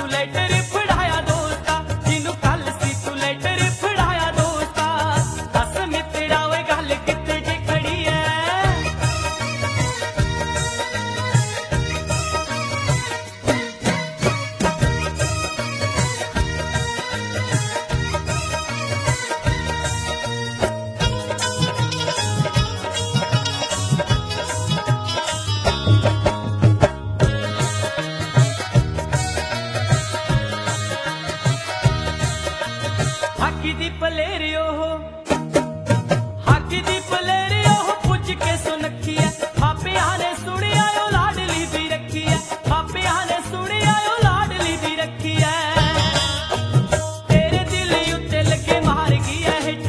तू लेटर फड़ाया दोस्ता, जिन्नू कल सी तू लेटर फड़ाया दोस्ता, दस मित्रा वे गल कित्थे जे खड़ी है। हाकी दी पलेरियो हो, हाकी दी पलेरियो हो, पुज के सुनखी है, पापिया ने सुनी आयो लाडली भी रखी है, पापिया ने सुनी आयो लाडली भी रखी है। तेरे दिल उत्ते लगे मार गई है हिट,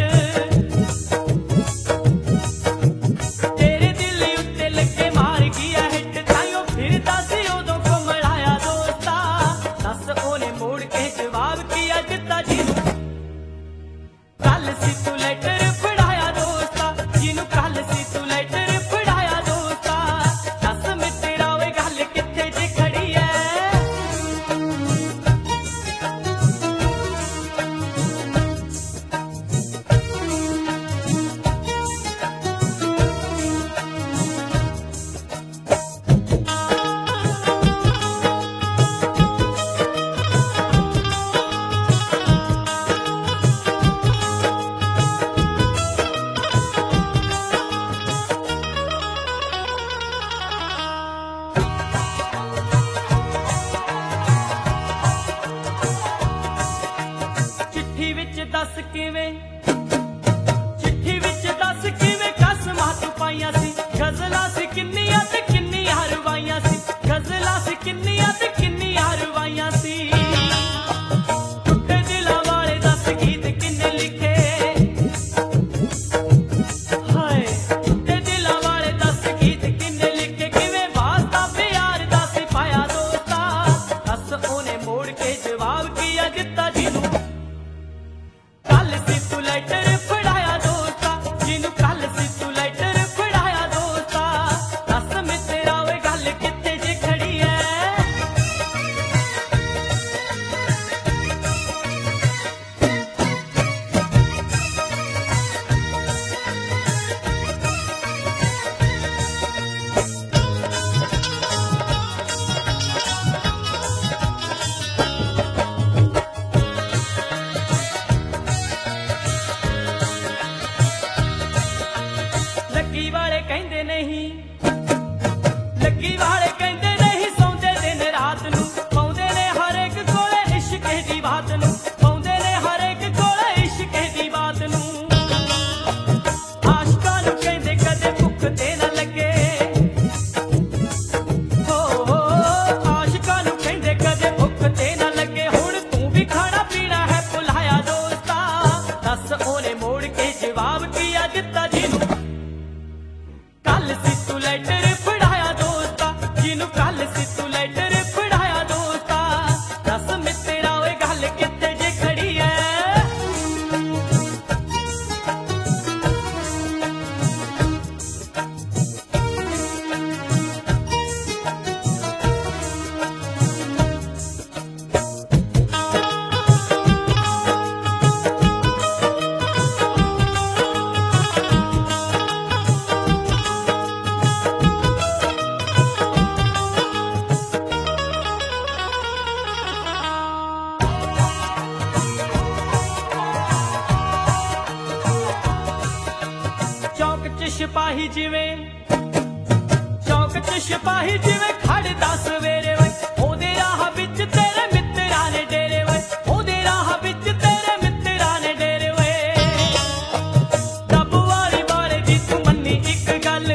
तेरे दिल उत्ते लगे मार गई है हिट, ताइयों फिर दस उदों को मढ़ाया दोस्ता, दस ओने मोड़ के जवाब किया जिता जी कल सी तू लेटर फड़ाया दोस्ता, जिन्नू कल सी तू लेटर फड़ाया दोस्ता, दस मित्रा वे गल कित्थे जे खड़ी है। चिट्ठी विच दस किवें, चिट्ठी विच दस किवें कसमां तू पाइयां सी, गज़लां सी किन्नियां ते किन्नियां रवाइयां सी, गज़लां सी किन्नियां ते किन्नियां रवाइयां सी। टुटे दिलां वाले दस गीत किन्ने लिखे, हाय टुटे दिलां वाले दस गीत किन्ने लिखे, किवें वास्ता प्यार दा सी पाया दोस्ता, दस ओने मोड़ के जवाब किया जित्ता जिन्नू कल सी तू लेटर फड़ाया दोस्ता, जिन्नू कल सी तू लेटर फड़ाया दोस्ता, दस मित्रा वे गल कित्थे जे खड़ी है। लगी वाले कहंदे नहीं, लगी वाले कहंदे नहीं, सौंदे दिन रात नू, पाउंदे ने हर एक कोले इश्क दी बात नू, पाउंदे ने हर एक कोले इश्क दी बात नू। आशिकां नू कहंदे कदे भुख ते ना लगे, हो आशिकां नू कहंदे कदे भुख ते ना लगे, हुण तू भी खाना पीना है भुलाया दोस्ता, दस ओने मोड़ के जवाब किया जित्ता जिन्नू कल सी तू लेटर फड़ाया दोस्ता, जिन्नू कल सी तू लेटर फड़ाया दोस्ता, दस मित्रा वे गल कित्थे जे खड़ी है। चौक च सिपाही जिवें, चौक च सिपाही जिवें खड़दा सवेरे वे, ओदे राह विच तेरे मित्रा ने डेरे वे, ओदे राह विच तेरे मित्रा ने डेरे वे। डब वाली बारे दी तू मन्नी इक गल,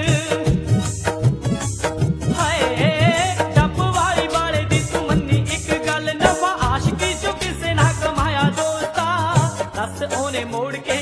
हाय डब वाली बारे दी तू मन्नी इक गल, नफा आशिकी चो किसे ना कमाया दोस्ता, दस ओने मोड़ के